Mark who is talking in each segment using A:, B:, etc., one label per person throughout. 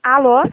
A: Alô?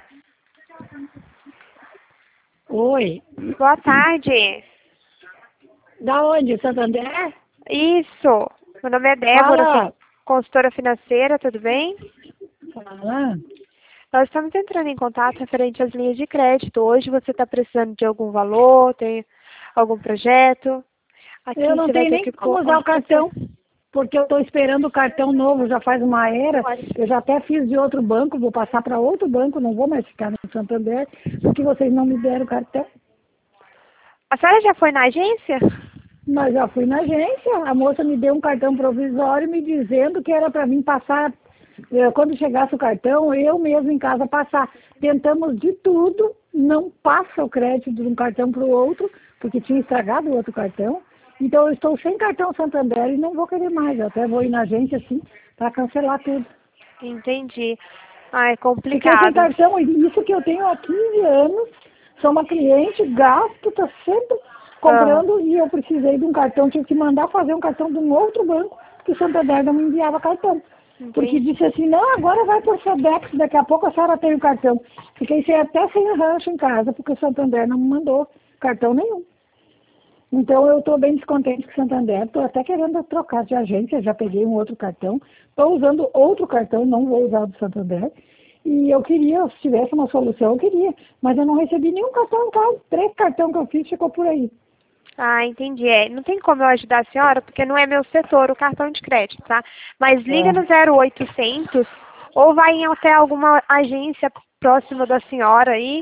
B: Oi.
A: Boa tarde.
B: Da onde? Santander?
A: Isso. Meu nome é Débora, sou
B: Fala.
A: consultora financeira, tudo bem?
B: Fala.
A: Nós estamos entrando em contato referente às linhas de crédito. Hoje você está precisando de algum valor, tem algum projeto? Aqui
B: Eu não
A: você vai
B: tenho
A: ter
B: nem
A: que
B: como
A: pôr
B: usar o
A: onde
B: cartão, porque eu estou esperando o cartão novo, já faz uma era. Eu já até fiz de outro banco, vou passar para outro banco, não vou mais ficar no Santander, porque vocês não me deram o cartão.
A: A senhora já foi na agência?
B: Mas já fui na agência, a moça me deu um cartão provisório me dizendo que era para mim passar, quando chegasse o cartão, eu mesmo em casa passar. Tentamos de tudo, não passa o crédito de um cartão para o outro, porque tinha estragado o outro cartão. Então eu estou sem cartão Santander e não vou querer mais. Eu até vou ir na agência assim para cancelar tudo.
A: Entendi. Ah, é
B: Fiquei sem
A: complicado.
B: cartão, e isso que eu tenho há 15 anos, sou uma cliente, gasto, estou sempre
A: Aham,
B: comprando e eu precisei de um cartão, tive que mandar fazer um cartão de um outro banco, porque o Santander não me enviava cartão. Porque
A: entendi.
B: disse assim, não, agora vai por Sedex, daqui a pouco a senhora tem o cartão. Fiquei até sem rancho em casa, porque o Santander não me mandou cartão nenhum. Então eu estou bem descontente com o Santander, estou até querendo trocar de agência, já peguei um outro cartão, estou usando outro cartão, não vou usar o do Santander. E eu queria, se tivesse uma solução, eu queria, mas eu não recebi nenhum cartão em casa, 3 cartões que eu fiz ficou por aí.
A: Ah, entendi. É, não tem como eu ajudar a senhora, porque não é meu setor o cartão de crédito, tá? Mas liga no
B: É,
A: 0800 ou vai em até alguma agência próxima da senhora aí.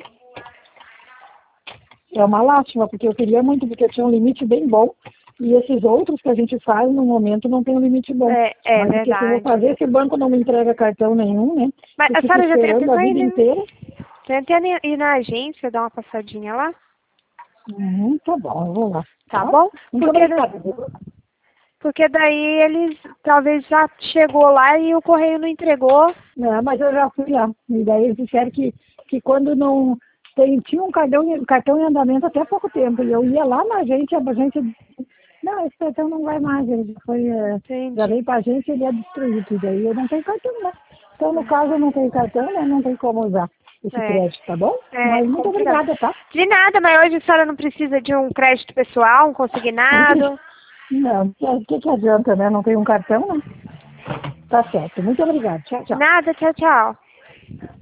B: é uma lástima, porque eu queria muito, porque tinha um limite bem bom, e esses outros que a gente faz, no momento, não tem um limite bom.
A: É
B: Mas o que eu vou
A: verdade.
B: fazer, se o banco não me entrega cartão nenhum, né?
A: Mas
B: Eu
A: a
B: fico
A: senhora já
B: esperando a
A: tentou
B: vida inteira.
A: ir na agência, dar uma passadinha lá?
B: Tá bom, eu vou lá,
A: Tá
B: tá?
A: bom?
B: Muito
A: Porque,
B: obrigada.
A: porque daí eles talvez já chegou lá e o correio não entregou.
B: Não, mas eu já fui lá. E daí eles disseram que quando não tinha um cartão em andamento até pouco tempo. E eu ia lá na agência, a agência disse, não, esse cartão não vai mais. Ele já
A: Entendi.
B: veio para a agência e ele é destruído. E daí eu não tenho cartão, né? Então, no caso, eu não tenho cartão, né? Não tem como usar esse
A: É,
B: crédito, tá bom?
A: é
B: Mas muito
A: complicado.
B: obrigada, tá?
A: De nada, mas hoje a senhora não precisa de um crédito pessoal, um
B: Não,
A: consignado.
B: não, o que adianta, né? Não tem um cartão, né? Tá certo. Muito obrigada. Tchau,
A: De
B: tchau.
A: nada, tchau, tchau.